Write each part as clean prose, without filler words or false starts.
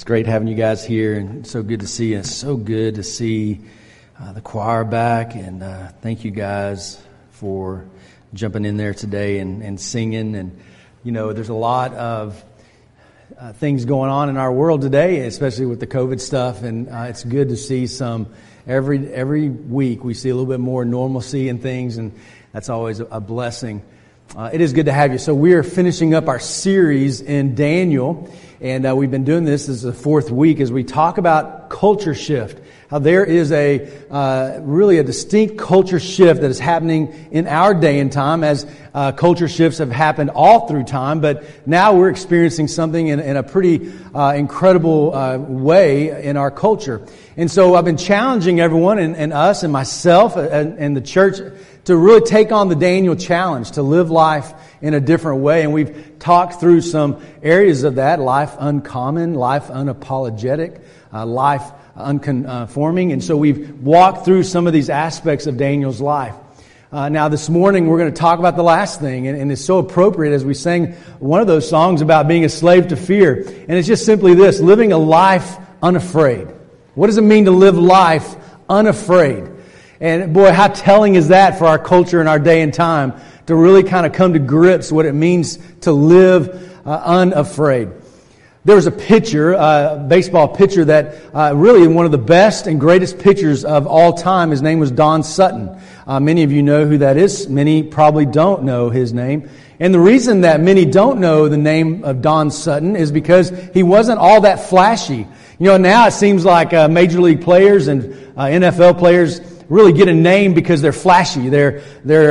It's great having you guys here, and so good to see you. It's so good to see the choir back, and thank you guys for jumping in there today and singing. And you know, there's a lot of things going on in our world today, especially with the COVID stuff, and it's good to see some. Every week we see a little bit more normalcy in things, and that's always a blessing. It is good to have you. So we are finishing up our series in Daniel, and we've been doing this as the fourth week as we talk about culture shift. How there is really a distinct culture shift that is happening in our day and time, as culture shifts have happened all through time, but now we're experiencing something in a pretty incredible way in our culture. And so I've been challenging everyone and us and myself and the church to really take on the Daniel challenge, to live life in a different way. And we've talked through some areas of that: life uncommon, life unapologetic, life unconforming. And so we've walked through some of these aspects of Daniel's life. Now this morning we're going to talk about the last thing, and it's so appropriate as we sang one of those songs about being a slave to fear. And it's just simply this: living a life unafraid. What does it mean to live life unafraid? And boy, how telling is that for our culture and our day and time, to really kind of come to grips what it means to live unafraid. There was a pitcher, baseball pitcher, that really one of the best and greatest pitchers of all time. His name was Don Sutton. Many of you know who that is. Many probably don't know his name. And the reason that many don't know the name of Don Sutton is because he wasn't all that flashy. You know, now it seems like major league players and NFL players really get a name because they're flashy. They're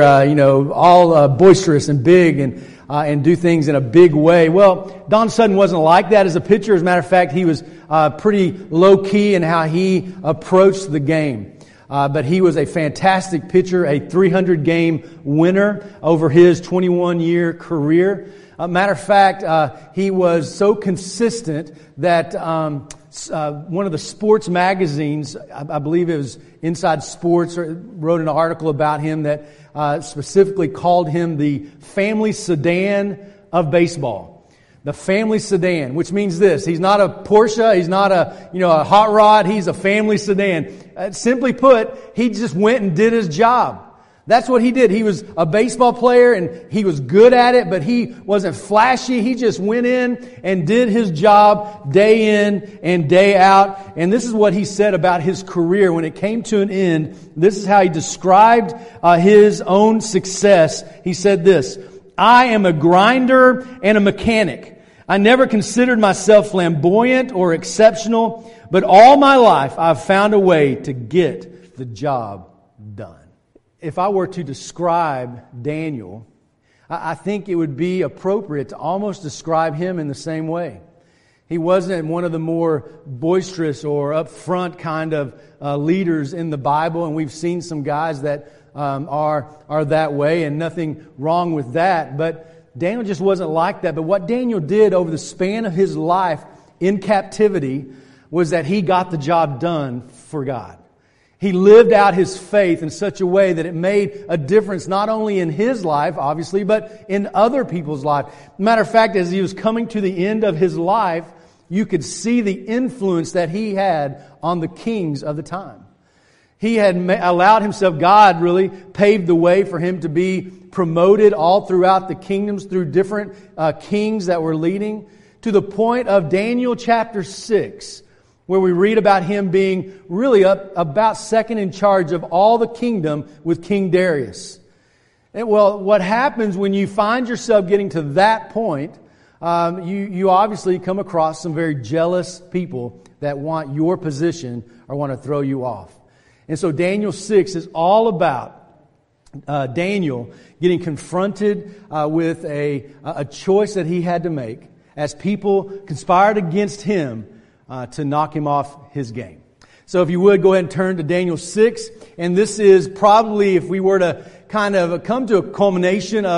all boisterous and big and do things in a big way. Well, Don Sutton wasn't like that as a pitcher. As a matter of fact, he was pretty low key in how he approached the game. But he was a fantastic pitcher, a 300-game winner over his 21-year career. Matter of fact, he was so consistent that one of the sports magazines, I believe it was Inside Sports, wrote an article about him that specifically called him the family sedan of baseball. The family sedan, which means this: he's not a Porsche, he's not a hot rod, he's a family sedan. Simply put, he just went and did his job. That's what he did. He was a baseball player and he was good at it, but he wasn't flashy. He just went in and did his job day in and day out. And this is what he said about his career when it came to an end. This is how he described his own success. He said this: "I am a grinder and a mechanic. I never considered myself flamboyant or exceptional, but all my life I've found a way to get the job done." If I were to describe Daniel, I think it would be appropriate to almost describe him in the same way. He wasn't one of the more boisterous or upfront kind of leaders in the Bible, and we've seen some guys that are that way, and nothing wrong with that. But Daniel just wasn't like that. But what Daniel did over the span of his life in captivity was that he got the job done for God. He lived out his faith in such a way that it made a difference not only in his life, obviously, but in other people's life. Matter of fact, as he was coming to the end of his life, you could see the influence that he had on the kings of the time. He had allowed himself, God really paved the way for him to be promoted all throughout the kingdoms through different kings that were leading, to the point of Daniel chapter 6, where we read about him being really about second in charge of all the kingdom with King Darius. And well, what happens when you find yourself getting to that point, you obviously come across some very jealous people that want your position or want to throw you off. And so Daniel 6 is all about Daniel getting confronted with a choice that he had to make as people conspired against him to knock him off his game. So if you would, go ahead and turn to Daniel 6. And this is probably, if we were to kind of come to a culmination of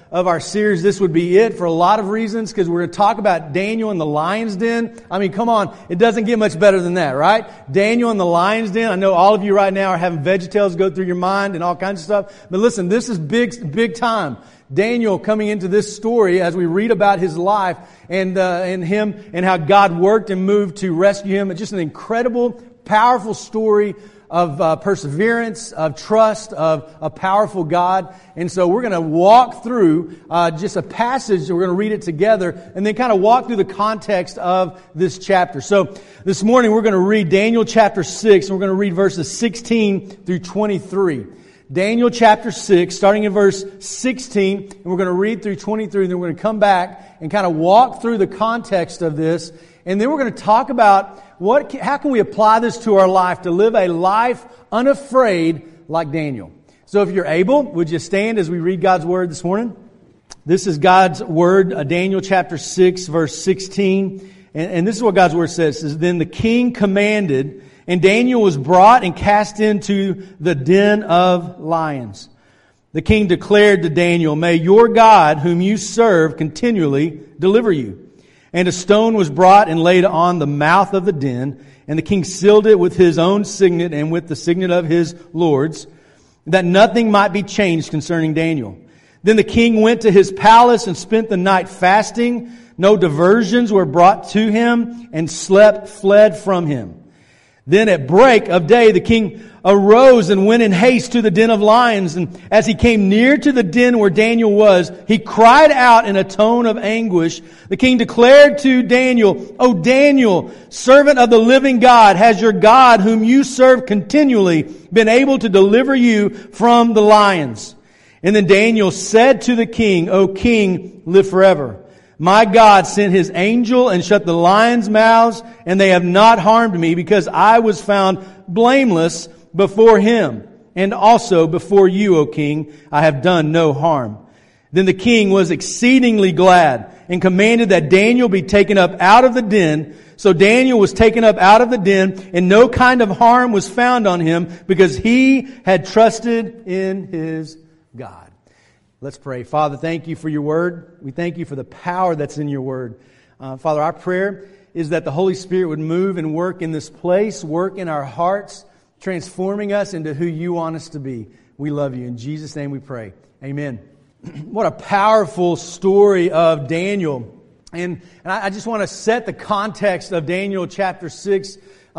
our series, this would be it for a lot of reasons, because we're going to talk about Daniel in the lion's den. I mean, come on, it doesn't get much better than that, right? Daniel in the lion's den. I know all of you right now are having VeggieTales go through your mind and all kinds of stuff. But listen, this is big time. Daniel coming into this story as we read about his life and him and how God worked and moved to rescue him. It's just an incredible, powerful story of perseverance, of trust, of a powerful God. And so we're going to walk through just a passage. We're going to read it together and then kind of walk through the context of this chapter. So this morning we're going to read Daniel chapter 6, and we're going to read verses 16 through 23. Daniel chapter 6, starting in verse 16, and we're going to read through 23, and then we're going to come back and kind of walk through the context of this. And then we're going to talk about how can we apply this to our life to live a life unafraid like Daniel. So if you're able, would you stand as we read God's Word this morning? This is God's Word, Daniel chapter 6, verse 16. And this is what God's Word says. It says, "Then the king commanded, and Daniel was brought and cast into the den of lions. The king declared to Daniel, 'May your God, whom you serve, continually deliver you.' And a stone was brought and laid on the mouth of the den, and the king sealed it with his own signet and with the signet of his lords, that nothing might be changed concerning Daniel. Then the king went to his palace and spent the night fasting. No diversions were brought to him, and fled from him. Then at break of day, the king arose and went in haste to the den of lions. And as he came near to the den where Daniel was, he cried out in a tone of anguish. The king declared to Daniel, 'O Daniel, servant of the living God, has your God, whom you serve continually, been able to deliver you from the lions?' And then Daniel said to the king, 'O king, live forever. My God sent His angel and shut the lions' mouths, and they have not harmed me, because I was found blameless before Him. And also before you, O king, I have done no harm.' Then the king was exceedingly glad and commanded that Daniel be taken up out of the den. So Daniel was taken up out of the den, and no kind of harm was found on him, because he had trusted in his God." Let's pray. Father, thank you for your word. We thank you for the power that's in your word. Father, our prayer is that the Holy Spirit would move and work in this place, work in our hearts, transforming us into who you want us to be. We love you. In Jesus' name we pray. Amen. What a powerful story of Daniel. And I just want to set the context of Daniel chapter 6.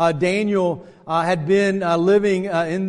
Daniel had been living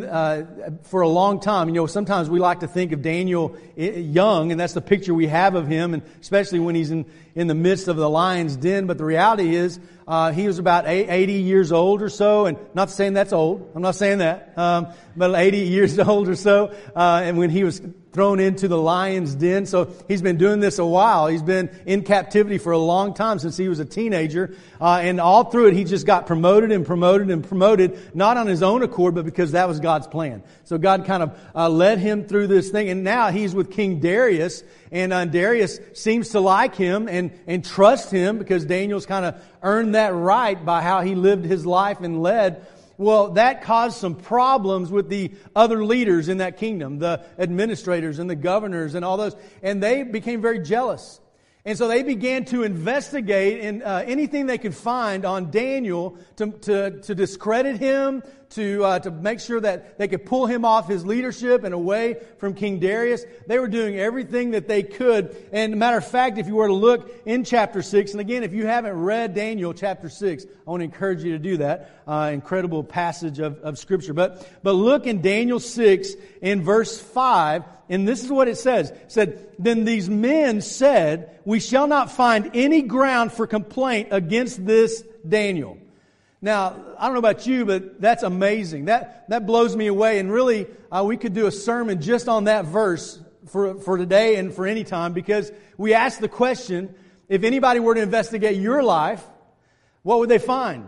for a long time. You know, sometimes we like to think of Daniel young, and that's the picture we have of him, and especially when he's in the midst of the lion's den. But the reality is, he was about 80 years old or so, and not saying that's old. I'm not saying that, but 80 years old or so, and when he was thrown into the lion's den. So he's been doing this a while. He's been in captivity for a long time, since he was a teenager. And all through it, he just got promoted and promoted and promoted, not on his own accord, but because that was God's plan. So God kind of led him through this thing. And now he's with King Darius. And Darius seems to like him and trust him, because Daniel's kind of earned that right by how he lived his life and led. Well, that caused some problems with the other leaders in that kingdom, the administrators and the governors and all those. And they became very jealous. And so they began to investigate in anything they could find on Daniel to discredit him, to make sure that they could pull him off his leadership and away from King Darius. They were doing everything that they could. And matter of fact, if you were to look in chapter 6, and again, if you haven't read Daniel chapter 6, I want to encourage you to do that. Incredible passage of Scripture. But look in Daniel 6 in verse 5, and this is what it says. It said, "Then these men said, 'We shall not find any ground for complaint against this Daniel.'" Now, I don't know about you, but that's amazing. That blows me away. And really, we could do a sermon just on that verse for today and for any time, because we ask the question, if anybody were to investigate your life, what would they find?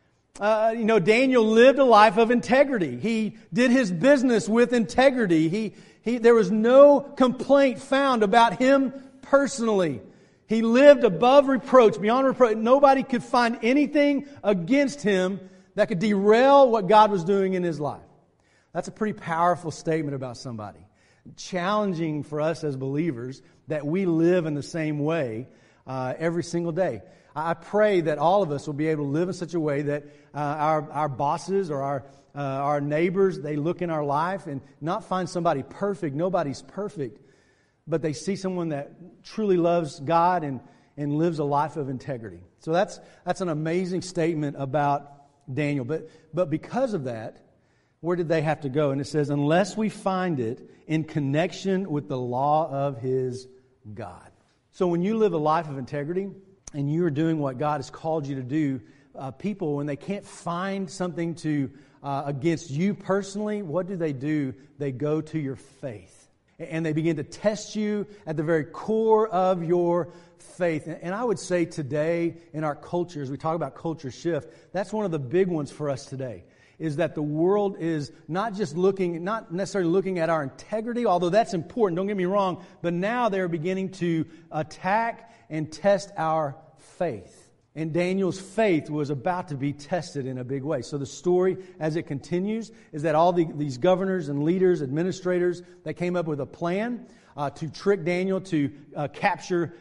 Daniel lived a life of integrity. He did his business with integrity. There was no complaint found about him personally. He lived above reproach, beyond reproach. Nobody could find anything against him that could derail what God was doing in his life. That's a pretty powerful statement about somebody. challenging for us as believers that we live in the same way every single day. I pray that all of us will be able to live in such a way that our bosses or our neighbors, they look in our life and not find somebody perfect. Nobody's perfect. But they see someone that truly loves God and lives a life of integrity. So that's an amazing statement about Daniel. But because of that, where did they have to go? And it says, unless we find it in connection with the law of his God. So when you live a life of integrity and you're doing what God has called you to do, people, when they can't find something to against you personally, what do? They go to your faith. And they begin to test you at the very core of your faith. And I would say today in our culture, as we talk about culture shift, that's one of the big ones for us today, is that the world is not necessarily looking at our integrity, although that's important, don't get me wrong, but now they're beginning to attack and test our faith. And Daniel's faith was about to be tested in a big way. So the story, as it continues, is that all these governors and leaders, administrators, they came up with a plan to trick Daniel, to capture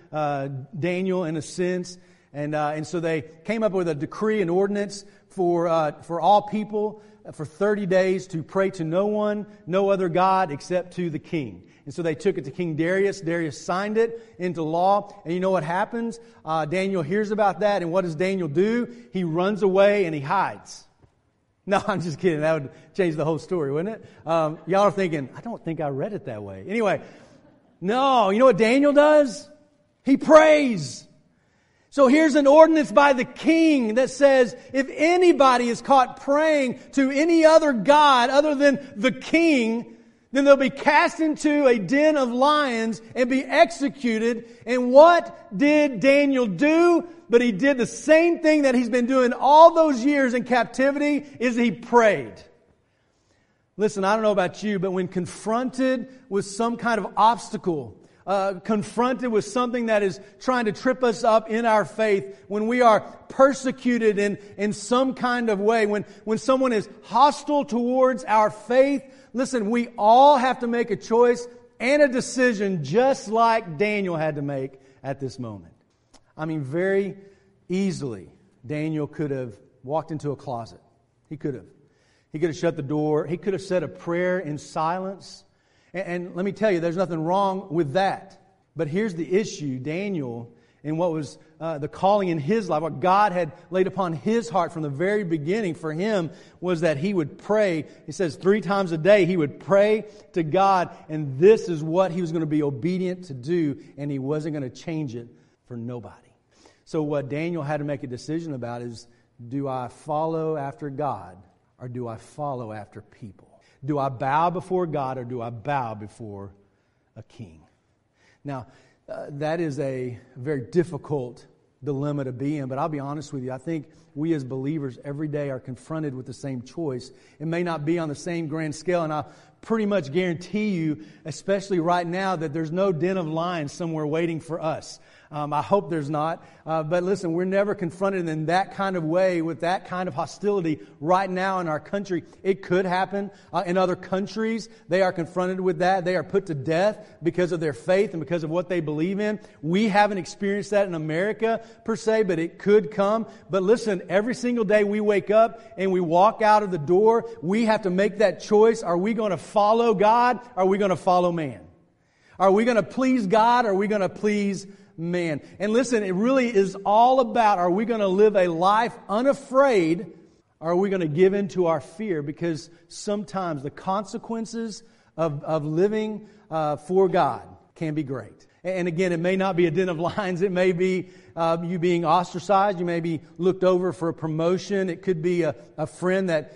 Daniel in a sense. And so they came up with a decree and ordinance for all people for 30 days to pray to no one, no other God except to the king. And so they took it to King Darius. Darius signed it into law. And you know what happens? Daniel hears about that. And what does Daniel do? He runs away and he hides. No, I'm just kidding. That would change the whole story, wouldn't it? Y'all are thinking, I don't think I read it that way. Anyway, no. You know what Daniel does? He prays. So here's an ordinance by the king that says if anybody is caught praying to any other god other than the king, then they'll be cast into a den of lions and be executed. And what did Daniel do? But he did the same thing that he's been doing all those years in captivity, is he prayed. Listen, I don't know about you, but when confronted with some kind of obstacle, confronted with something that is trying to trip us up in our faith, when we are persecuted in some kind of way, when someone is hostile towards our faith, listen, we all have to make a choice and a decision just like Daniel had to make at this moment. I mean, very easily, Daniel could have walked into a closet. He could have. He could have shut the door. He could have said a prayer in silence. And let me tell you, there's nothing wrong with that. But here's the issue. Daniel, and what was the calling in his life, what God had laid upon his heart from the very beginning for him, was that he would pray. He says 3 times a day he would pray to God, and this is what he was going to be obedient to do, and he wasn't going to change it for nobody. So what Daniel had to make a decision about is, do I follow after God or do I follow after people? Do I bow before God or do I bow before a king? Now, that is a very difficult dilemma to be in, but I'll be honest with you. I think we as believers every day are confronted with the same choice. It may not be on the same grand scale, and I pretty much guarantee you, especially right now, that there's no den of lions somewhere waiting for us. I hope there's not. But listen, we're never confronted in that kind of way with that kind of hostility right now in our country. It could happen in other countries. They are confronted with that. They are put to death because of their faith and because of what they believe in. We haven't experienced that in America per se, but it could come. But listen, every single day we wake up and we walk out of the door, we have to make that choice. Are we going to follow God? Or are we going to follow man? Are we going to please God? Or are we going to please man? And listen, it really is all about, are we going to live a life unafraid, or are we going to give in to our fear? Because sometimes the consequences of living for God can be great. And again, it may not be a den of lions. It may be you being ostracized. You may be looked over for a promotion. It could be a friend that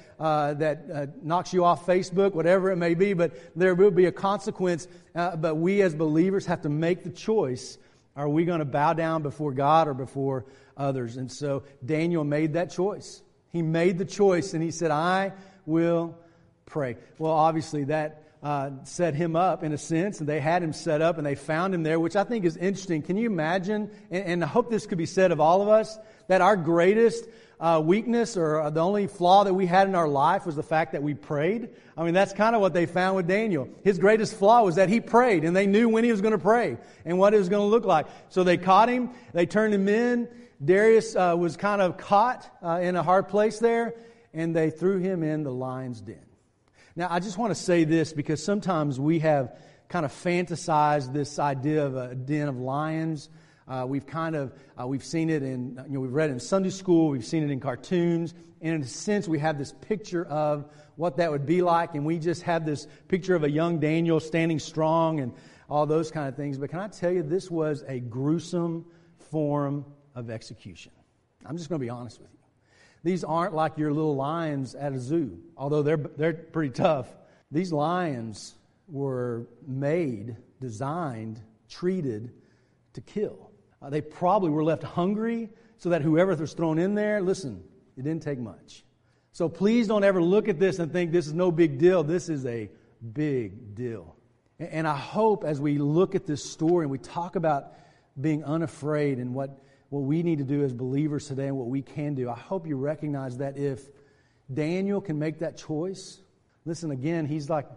knocks you off Facebook, whatever it may be. But there will be a consequence. But we as believers have to make the choice. Are we going to bow down before God or before others? And so Daniel made that choice. He made the choice and he said, I will pray. Well, obviously that set him up in a sense, and they had him set up, and they found him there, which I think is interesting. Can you imagine, and I hope this could be said of all of us, that our greatest weakness or the only flaw that we had in our life was the fact that we prayed? I mean, that's kind of what they found with Daniel. His greatest flaw was that he prayed, and they knew when he was going to pray and what it was going to look like. So they caught him, they turned him in. Darius was kind of caught in a hard place there, and they threw him in the lion's den. Now, I just want to say this because sometimes we have kind of fantasized this idea of a den of lions. We've seen it we've read it in Sunday school, we've seen it in cartoons, and in a sense we have this picture of what that would be like, and we just have this picture of a young Daniel standing strong and all those kind of things. But can I tell you, this was a gruesome form of execution. I'm just going to be honest with you. These aren't like your little lions at a zoo, although they're pretty tough. These lions were made, designed, treated to kill. They probably were left hungry so that whoever was thrown in there, listen, it didn't take much. So please don't ever look at this and think this is no big deal. This is a big deal. And I hope as we look at this story and we talk about being unafraid and what we need to do as believers today and what we can do, I hope you recognize that if Daniel can make that choice, listen, again,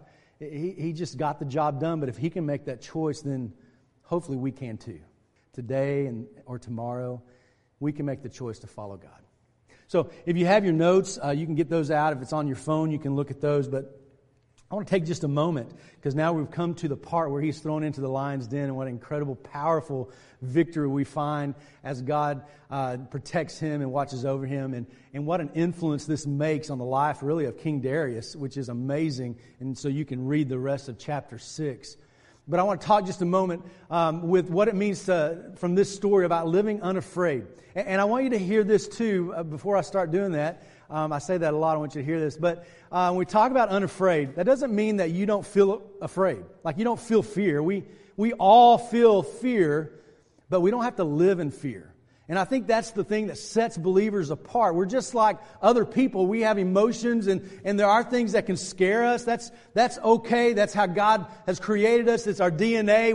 he just got the job done, but if he can make that choice, then hopefully we can too. Today or tomorrow, we can make the choice to follow God. So if you have your notes, you can get those out. If it's on your phone, you can look at those, but I want to take just a moment because now we've come to the part where he's thrown into the lion's den, and what incredible, powerful victory we find as God protects him and watches over him, and what an influence this makes on the life really of King Darius, which is amazing. And so you can read the rest of chapter 6. But I want to talk just a moment with what it means from this story about living unafraid. And I want you to hear this too before I start doing that. I say that a lot. I want you to hear this. But when we talk about unafraid, that doesn't mean that you don't feel afraid. Like you don't feel fear. We all feel fear, but we don't have to live in fear. And I think that's the thing that sets believers apart. We're just like other people. We have emotions and there are things that can scare us. That's okay. That's how God has created us. It's our DNA.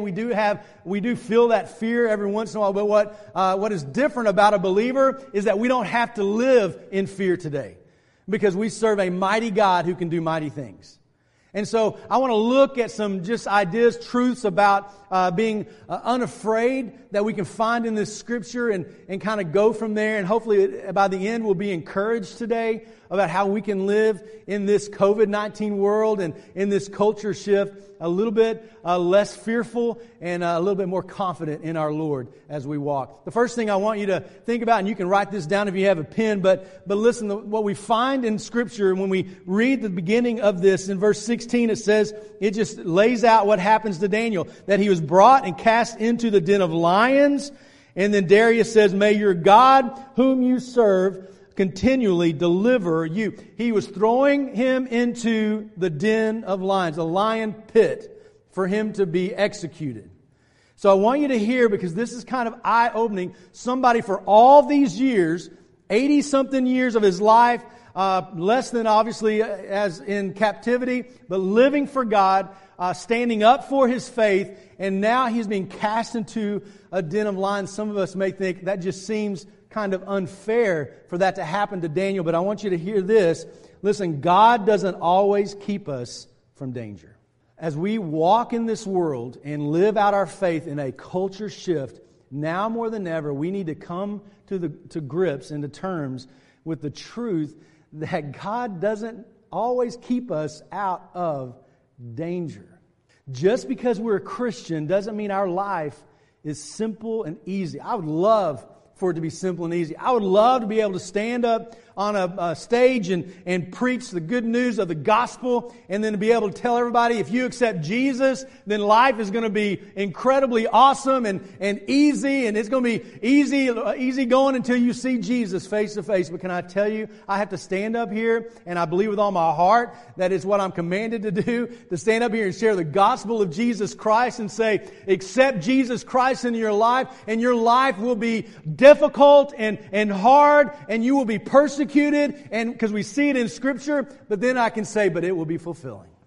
We do feel that fear every once in a while. But what is different about a believer is that we don't have to live in fear today because we serve a mighty God who can do mighty things. And so I want to look at some just ideas, truths about being unafraid that we can find in this scripture and kind of go from there. And hopefully by the end we'll be encouraged today about how we can live in this COVID-19 world and in this culture shift a little bit less fearful and a little bit more confident in our Lord as we walk. The first thing I want you to think about, and you can write this down if you have a pen, but listen, what we find in Scripture when we read the beginning of this, in verse 16 it says, it just lays out what happens to Daniel, that he was brought and cast into the den of lions, and then Darius says, may your God whom you serve continually deliver you. He was throwing him into the den of lions, a lion pit, for him to be executed. So I want you to hear, because this is kind of eye-opening, somebody for all these years, 80-something years of his life, less than obviously as in captivity, but living for God, standing up for his faith, and now he's being cast into a den of lions. Some of us may think that just seems kind of unfair for that to happen to Daniel, but I want you to hear this. Listen, God doesn't always keep us from danger. As we walk in this world and live out our faith in a culture shift, now more than ever, we need to come to grips and to terms with the truth that God doesn't always keep us out of danger. Just because we're a Christian doesn't mean our life is simple and easy. I would love for it to be simple and easy. I would love to be able to stand up on a stage and preach the good news of the gospel, and then to be able to tell everybody, if you accept Jesus, then life is going to be incredibly awesome and easy, and it's going to be easy going until you see Jesus face to face. But can I tell you, I have to stand up here, and I believe with all my heart that it's what I'm commanded to do, to stand up here and share the gospel of Jesus Christ and say, accept Jesus Christ into your life, and your life will be difficult and hard, and you will be persecuted, and because we see it in Scripture, but then I can say, but it will be fulfilling.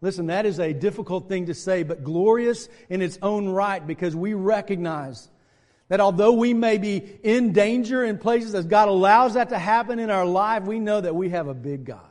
Listen, that is a difficult thing to say, but glorious in its own right, because we recognize that although we may be in danger in places, as God allows that to happen in our life, we know that we have a big God.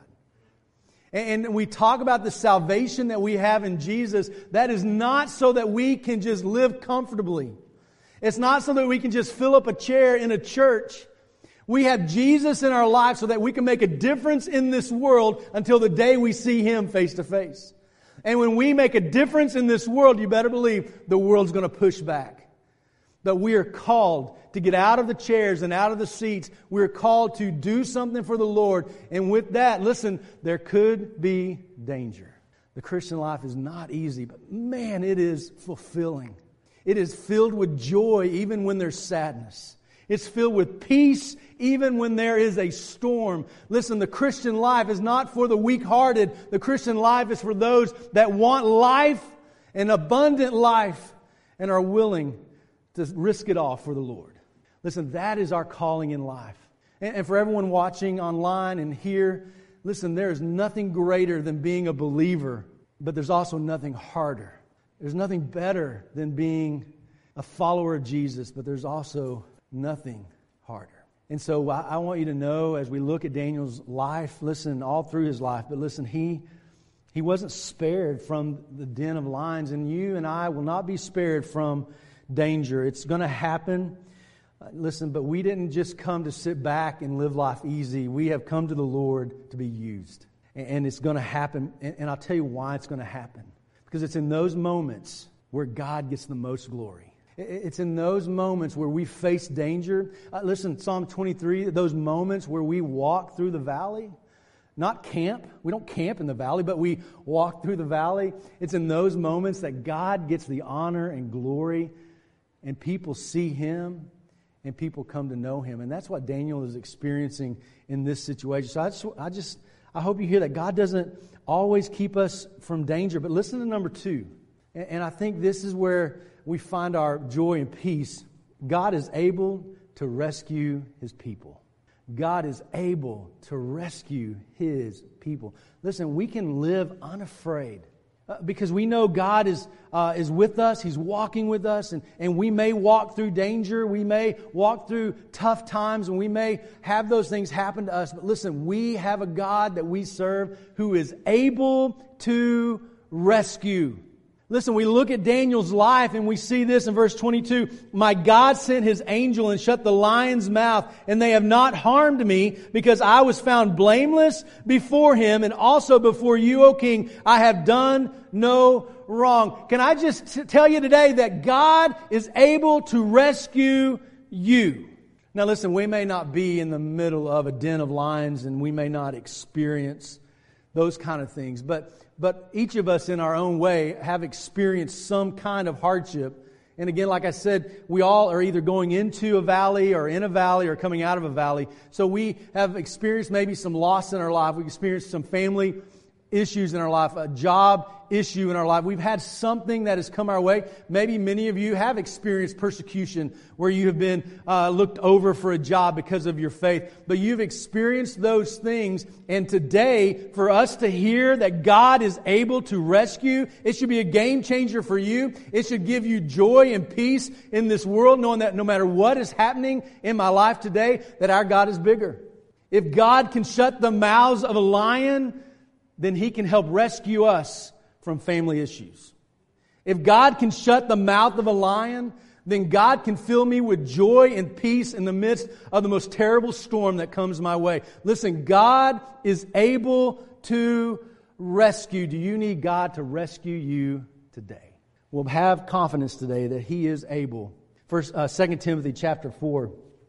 And we talk about the salvation that we have in Jesus. That is not so that we can just live comfortably. It's not so that we can just fill up a chair in a church. We have Jesus in our life so that we can make a difference in this world until the day we see Him face to face. And when we make a difference in this world, you better believe the world's going to push back. But we are called to get out of the chairs and out of the seats. We're called to do something for the Lord. And with that, listen, there could be danger. The Christian life is not easy, but man, it is fulfilling. It is filled with joy even when there's sadness. It's filled with peace even when there is a storm. Listen, the Christian life is not for the weak-hearted. The Christian life is for those that want life, an abundant life, and are willing to risk it all for the Lord. Listen, that is our calling in life. And for everyone watching online and here, listen, there is nothing greater than being a believer, but there's also nothing harder. There's nothing better than being a follower of Jesus, but there's also nothing harder. And so I want you to know, as we look at Daniel's life, listen, all through his life, but listen, he wasn't spared from the den of lions, and you and I will not be spared from danger. It's going to happen. Listen, but we didn't just come to sit back and live life easy. We have come to the Lord to be used. And it's going to happen. And I'll tell you why it's going to happen. Because it's in those moments where God gets the most glory. It's in those moments where we face danger. Listen, Psalm 23, those moments where we walk through the valley, not camp. We don't camp in the valley, but we walk through the valley. It's in those moments that God gets the honor and glory, and people see Him, and people come to know Him. And that's what Daniel is experiencing in this situation. So I hope you hear that God doesn't always keep us from danger. But listen to number 2. And I think this is where we find our joy and peace. God is able to rescue His people. God is able to rescue His people. Listen, we can live unafraid because we know God is with us. He's walking with us, and we may walk through danger. We may walk through tough times, and we may have those things happen to us. But listen, we have a God that we serve who is able to rescue. Listen, we look at Daniel's life and we see this in verse 22. My God sent His angel and shut the lion's mouth, and they have not harmed me, because I was found blameless before Him, and also before you, O King. I have done no wrong. Can I just tell you today that God is able to rescue you? Now listen, we may not be in the middle of a den of lions, and we may not experience those kind of things, but each of us in our own way have experienced some kind of hardship. And again, like I said, we all are either going into a valley or in a valley or coming out of a valley. So we have experienced maybe some loss in our life. We've experienced some family issues in our life, a job issue in our life. We've had something that has come our way. Maybe many of you have experienced persecution where you have been looked over for a job because of your faith. But you've experienced those things. And today, for us to hear that God is able to rescue, it should be a game changer for you. It should give you joy and peace in this world, knowing that no matter what is happening in my life today, that our God is bigger. If God can shut the mouths of a lion, then He can help rescue us from family issues. If God can shut the mouth of a lion, then God can fill me with joy and peace in the midst of the most terrible storm that comes my way. Listen, God is able to rescue. Do you need God to rescue you today? We'll have confidence today that He is able. 2 Timothy chapter 4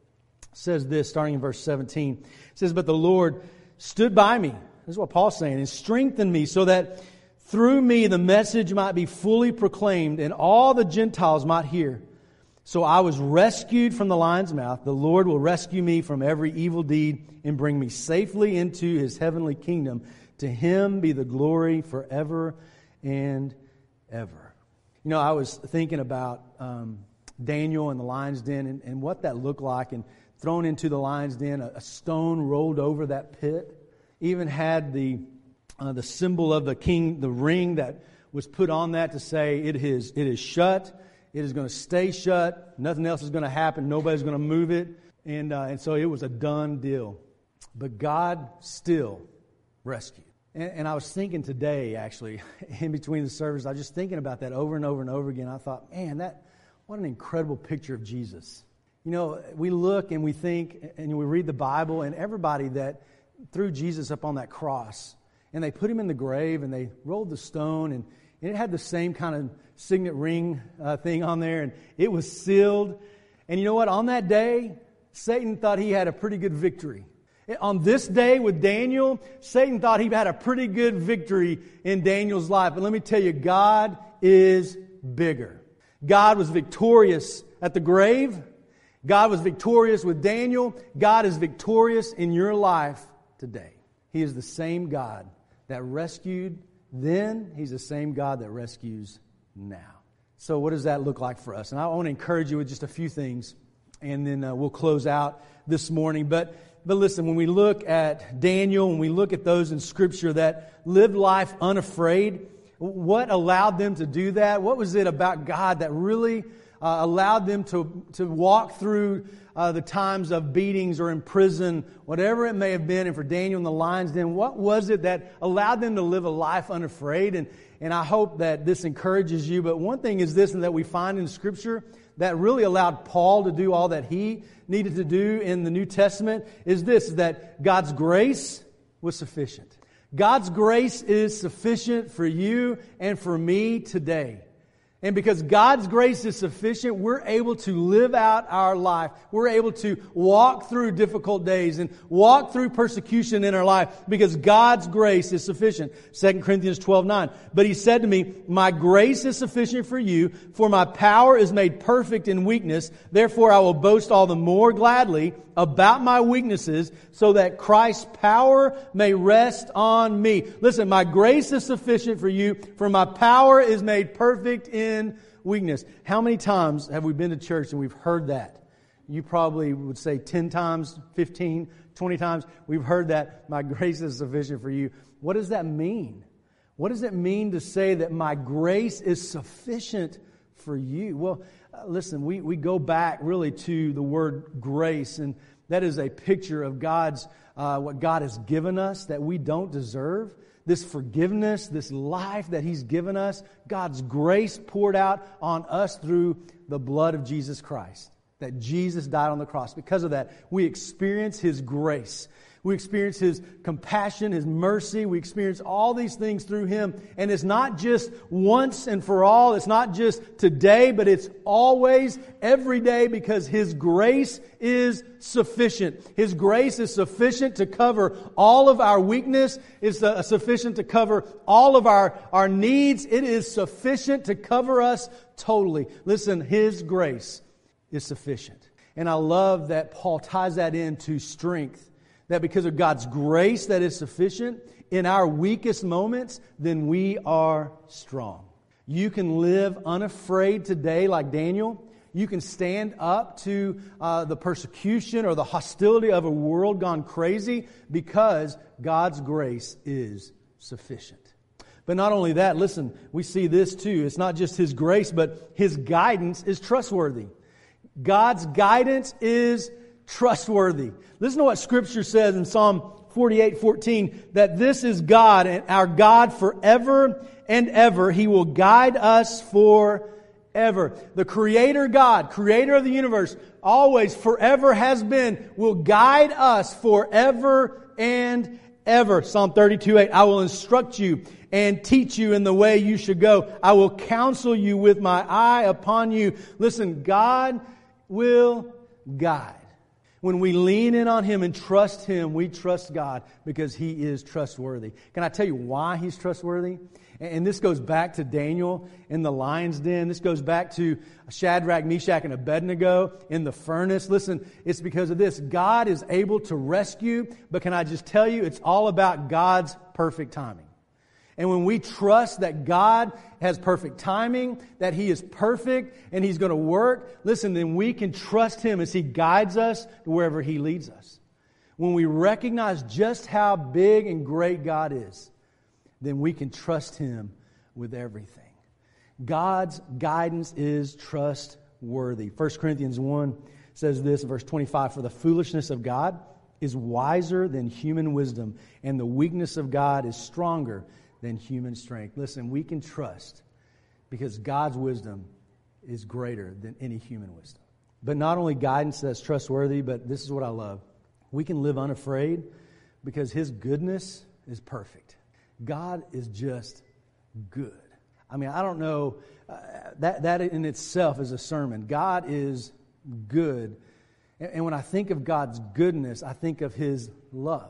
says this, starting in verse 17. It says, but the Lord stood by me. This is what Paul's saying. And strengthened me so that through me the message might be fully proclaimed and all the Gentiles might hear. So I was rescued from the lion's mouth. The Lord will rescue me from every evil deed and bring me safely into His heavenly kingdom. To Him be the glory forever and ever. You know, I was thinking about Daniel and the lion's den and what that looked like. And thrown into the lion's den, a stone rolled over that pit. Even had the the symbol of the king, the ring that was put on that to say it is shut. It is going to stay shut. Nothing else is going to happen. Nobody's going to move it. And so it was a done deal. But God still rescued. And I was thinking today, actually, in between the service, I was just thinking about that over and over and over again. I thought, man, what an incredible picture of Jesus. You know, we look and we think and we read the Bible, and everybody that threw Jesus up on that cross, and they put him in the grave and they rolled the stone, and it had the same kind of signet ring thing on there, and it was sealed. And you know what? On that day, Satan thought he had a pretty good victory. On this day with Daniel, Satan thought he had a pretty good victory in Daniel's life. But let me tell you, God is bigger. God was victorious at the grave. God was victorious with Daniel. God is victorious in your life today. He is the same God that rescued then. He's the same God that rescues now. So what does that look like for us? And I want to encourage you with just a few things, and then we'll close out this morning. But listen, when we look at Daniel, when we look at those in Scripture that lived life unafraid, what allowed them to do that? What was it about God that really allowed them to walk through the times of beatings or in prison, whatever it may have been, and for Daniel in the lion's den, what was it that allowed them to live a life unafraid? And I hope that this encourages you. But one thing is this, and that we find in Scripture that really allowed Paul to do all that he needed to do in the New Testament is this, is that God's grace was sufficient. God's grace is sufficient for you and for me today. And because God's grace is sufficient, we're able to live out our life. We're able to walk through difficult days and walk through persecution in our life because God's grace is sufficient. 2 Corinthians 12:9. But he said to me, my grace is sufficient for you, for my power is made perfect in weakness. Therefore I will boast all the more gladly about my weaknesses so that Christ's power may rest on me. Listen, my grace is sufficient for you, for my power is made perfect in weakness. How many times have we been to church and we've heard that? You probably would say 10 times, 15, 20 times. We've heard that my grace is sufficient for you. What does that mean? What does it mean to say that my grace is sufficient for you? Well, listen, we go back really to the word grace, and that is a picture of God's what God has given us that we don't deserve. This forgiveness, this life that He's given us, God's grace poured out on us through the blood of Jesus Christ. That Jesus died on the cross. Because of that, we experience His grace. We experience His compassion, His mercy. We experience all these things through Him. And it's not just once and for all. It's not just today, but it's always, every day, because His grace is sufficient. His grace is sufficient to cover all of our weakness. It's sufficient to cover all of our needs. It is sufficient to cover us totally. Listen, His grace is sufficient. And I love that Paul ties that into strength. That because of God's grace that is sufficient in our weakest moments, then we are strong. You can live unafraid today like Daniel. You can stand up to the persecution or the hostility of a world gone crazy because God's grace is sufficient. But not only that, listen, we see this too. It's not just His grace, but His guidance is trustworthy. God's guidance is trustworthy. Listen to what Scripture says in Psalm 48:14, that this is God, and our God forever and ever. He will guide us forever. The Creator God, Creator of the universe, always, forever has been, will guide us forever and ever. Psalm 32:8, I will instruct you and teach you in the way you should go. I will counsel you with my eye upon you. Listen, God will guide. When we lean in on Him and trust Him, we trust God because He is trustworthy. Can I tell you why He's trustworthy? And this goes back to Daniel in the lion's den. This goes back to Shadrach, Meshach, and Abednego in the furnace. Listen, it's because of this. God is able to rescue, but can I just tell you, it's all about God's perfect timing. And when we trust that God has perfect timing, that He is perfect and He's going to work, listen, then we can trust Him as He guides us to wherever He leads us. When we recognize just how big and great God is, then we can trust Him with everything. God's guidance is trustworthy. 1 Corinthians 1 says this in verse 25, "For the foolishness of God is wiser than human wisdom, and the weakness of God is stronger than human strength." Listen, we can trust because God's wisdom is greater than any human wisdom. But not only guidance that's trustworthy, but this is what I love. We can live unafraid because His goodness is perfect. God is just good. I mean, I don't know, that in itself is a sermon. God is good. And when I think of God's goodness, I think of His love.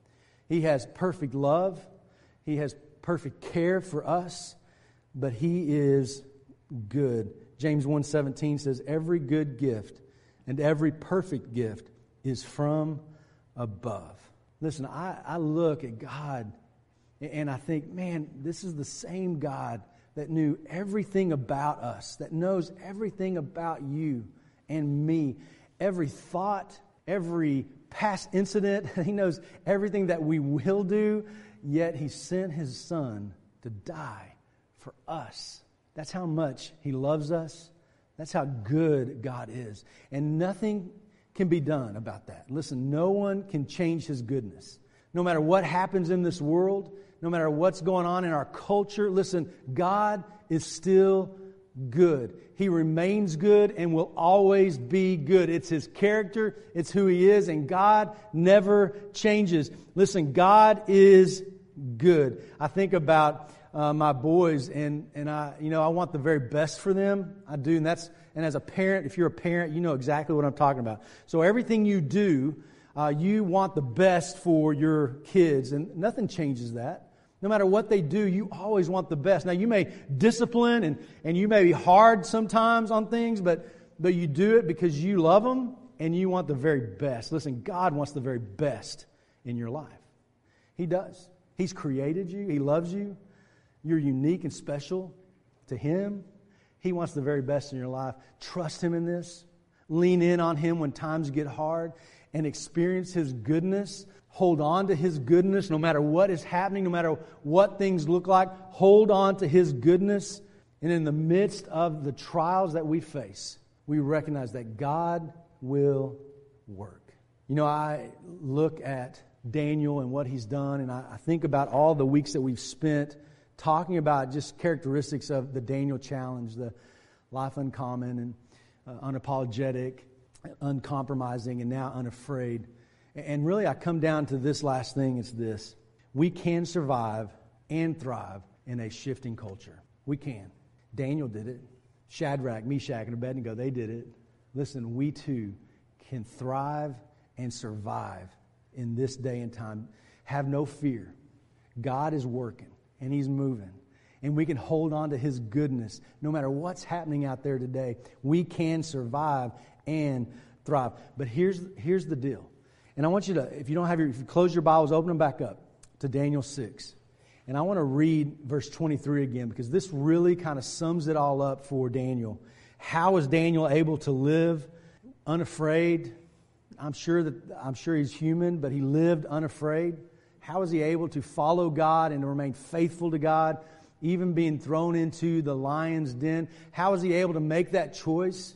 He has perfect love. He has perfect care for us, but He is good. James 1:17 says, "Every good gift and every perfect gift is from above." Listen, I look at God and I think, man, this is the same God that knew everything about us, that knows everything about you and me, every thought, every past incident. He knows everything that we will do, yet He sent His Son to die for us. That's how much He loves us. That's how good God is. And nothing can be done about that. Listen, no one can change His goodness. No matter what happens in this world, no matter what's going on in our culture, listen, God is still good. He remains good and will always be good. It's His character, it's who He is, and God never changes. Listen, God is good. I think about my boys, and I want the very best for them. I do, and as a parent, if you're a parent, you know exactly what I'm talking about. So everything you do, you want the best for your kids, and nothing changes that. No matter what they do, you always want the best. Now, you may discipline and you may be hard sometimes on things, but you do it because you love them and you want the very best. Listen, God wants the very best in your life. He does. He's created you. He loves you. You're unique and special to Him. He wants the very best in your life. Trust Him in this. Lean in on Him when times get hard and experience His goodness. Hold on to His goodness no matter what is happening, no matter what things look like. Hold on to His goodness. And in the midst of the trials that we face, we recognize that God will work. You know, I look at Daniel and what he's done, and I think about all the weeks that we've spent talking about just characteristics of the Daniel challenge, the life uncommon and unapologetic, uncompromising, and now unafraid. And really, I come down to this last thing. It's this. We can survive and thrive in a shifting culture. We can. Daniel did it. Shadrach, Meshach, and Abednego, they did it. Listen, we too can thrive and survive in this day and time. Have no fear. God is working, and He's moving. And we can hold on to His goodness. No matter what's happening out there today, we can survive and thrive. But here's the deal. And I want you to, if you close your Bibles, open them back up to Daniel 6. And I want to read verse 23 again, because this really kind of sums it all up for Daniel. How was Daniel able to live unafraid? I'm sure he's human, but he lived unafraid. How was he able to follow God and to remain faithful to God, even being thrown into the lion's den? How was he able to make that choice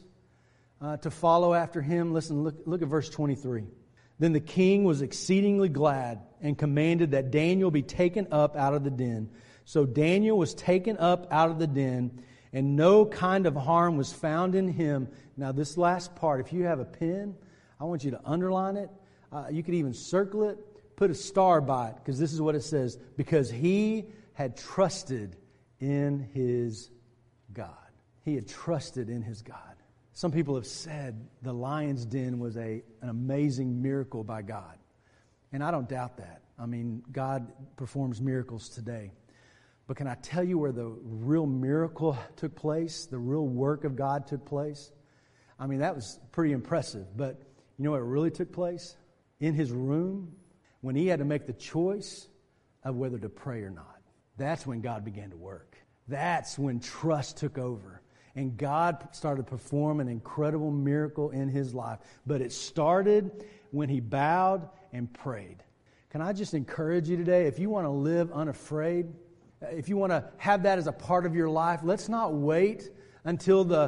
to follow after Him? Listen, look at verse 23. Then the king was exceedingly glad and commanded that Daniel be taken up out of the den. So Daniel was taken up out of the den, and no kind of harm was found in him. Now this last part, if you have a pen, I want you to underline it. You could even circle it, put a star by it, because this is what it says. Because he had trusted in his God. He had trusted in his God. Some people have said the lion's den was an amazing miracle by God. And I don't doubt that. I mean, God performs miracles today. But can I tell you where the real miracle took place? The real work of God took place? I mean, that was pretty impressive. But you know what really took place? In his room, when he had to make the choice of whether to pray or not. That's when God began to work. That's when trust took over. And God started to perform an incredible miracle in his life. But it started when he bowed and prayed. can I just encourage you today, if you want to live unafraid, if you want to have that as a part of your life, let's not wait until the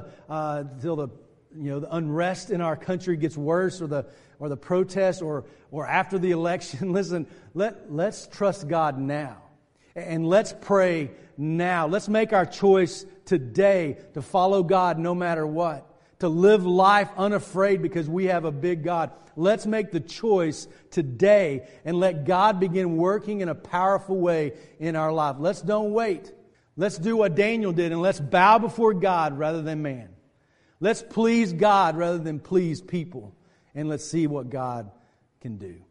unrest in our country gets worse, or the protests, or after the election. Listen, let's trust God now, and let's pray now. Let's make our choice today to follow God no matter what, to live life unafraid because we have a big God. Let's make the choice today and let God begin working in a powerful way in our life. Let's don't wait. Let's do what Daniel did, and let's bow before God rather than man. Let's please God rather than please people. And let's see what God can do.